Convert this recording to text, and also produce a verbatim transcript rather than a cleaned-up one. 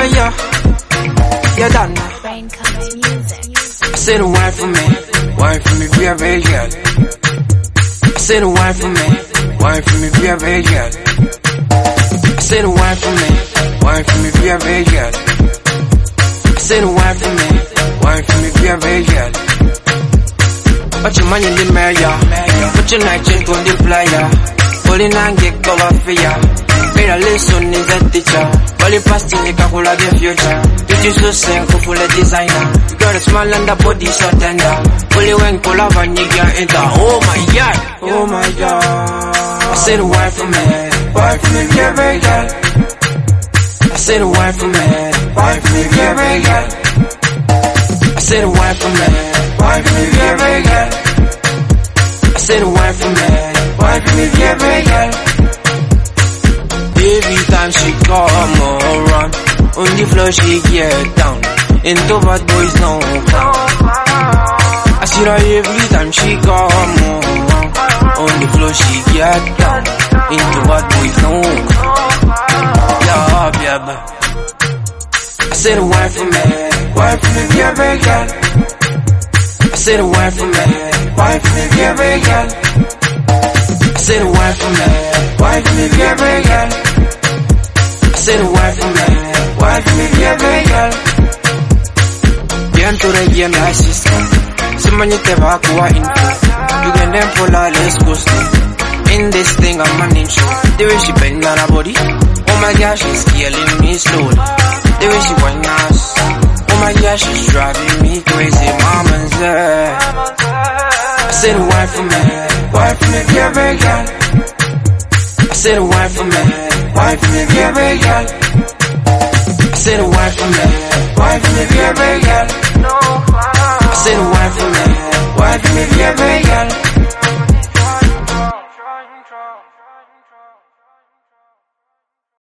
yeah, you're done. Brain Cuts Music. Say the wine for me, wine for me, be a big girl. Say the wine for me, wine for me, be a big girl. Say the wine for me, wine for me, be a big girl. Say the wine for me, wine for me, be a big girl. Put your money in the mirror, put your night into the flyer. Pulling and get cover for ya. Made a lesson is a teacher. Only past in the calcula the future. Did you so sing for full designer? You got a smile and the body so tender. Only when pull up and you get enter. Oh my god, oh my god. I said the wife for me, wife for me, be a big girl. I said the wife for me, wife for me, be a big girl. I said the wife for me, wife for me, be a big girl. I said the wife for me, wife for me, be a big girl. Every time she come around, on the floor she get down. Into bad boys no count. I see her every time she come around, on the floor she get down. Into bad boys no count. Yeah, yeah, yeah. I said the wife for me, wife for me, be a big girl. I said the wife for me, wife for me, be a big girl. I said the wife for me, wife for me, be a big girl. I said the wife for me, wife for me, be a big girl. Bien to the game, my sister. Somebody te va a kuwa info. You can them for la let's go in this thing I'm an intro. The way she bend on her body, oh my gosh, she's killing me slowly. The way she whine ass, oh my gosh, she's driving me crazy. Mama's there. I said the wife for me, wife for me, be a big girl. I said the wife for me, wife for me, be a big girl. I said the wife for me, wife for me, be a big girl.